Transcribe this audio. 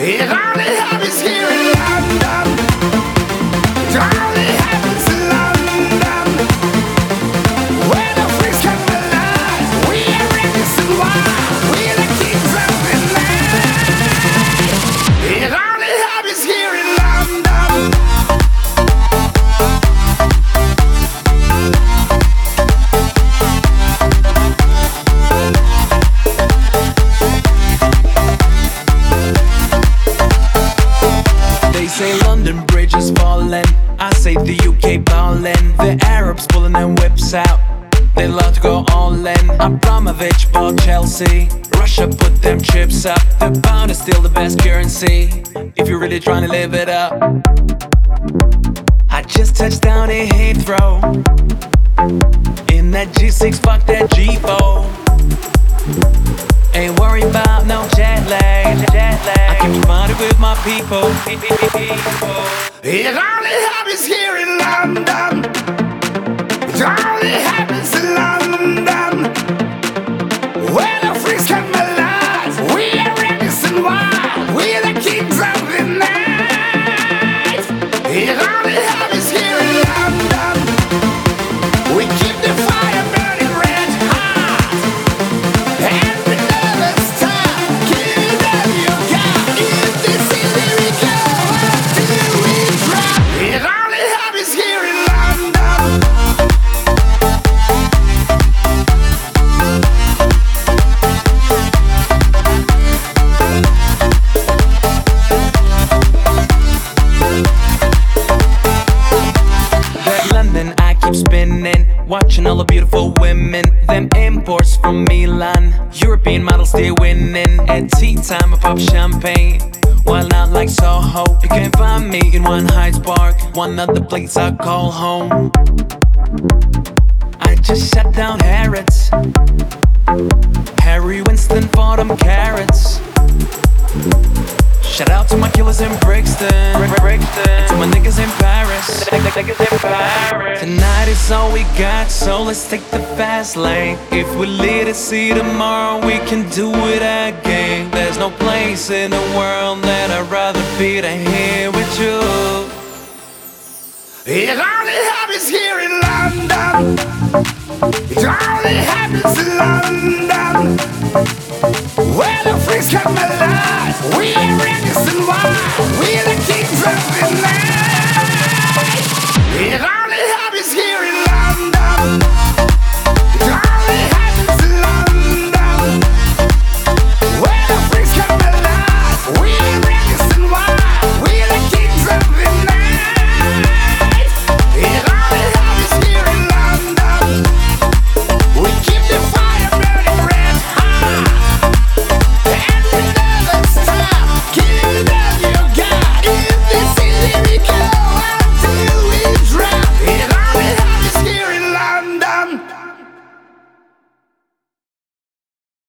It only happens here in London. It only happens in London. Where the freaks come alive. We are innocent wild. We're the kings of the night. It only happens here in London. Say London Bridge is falling, I say the UK ballin'. The Arabs pulling their whips out, they love to go all in. Abramovich bought Chelsea, Russia put them chips up. The pound is still the best currency, if you're really trying to live it up. I just touched down in Heathrow, in that G6, fuck that G4. Ain't worried about no jet lag. I keep reminded with my people. It only happens here in London. It only happens in London. Where the freaks come alive. We are innocent wild. We're the kings of the night. It only happens here in London. We keep the fire burning red hot. And we never stop. Give it all you got. If this is where we go, until we drop. It only happens here in London. That London I keep spinning, watching all the beautiful women. Them imports from Milan, European models still winning. At tea time I pop champagne, while out like Soho. You can't find me in one Hyde Park, one of the place I call home. I just shut down Harrods, Harry Winston for them carrots. Shout out to my killers in Brixton, and to my niggas in Paris. Tonight is all we got, so let's take the fast lane. If we live to see tomorrow, we can do it again. There's no place in the world that I'd rather be than here with you. It only happens here in London. It only happens in London. Where the freaks come alive. We are innocent wild. We're the kings of the night.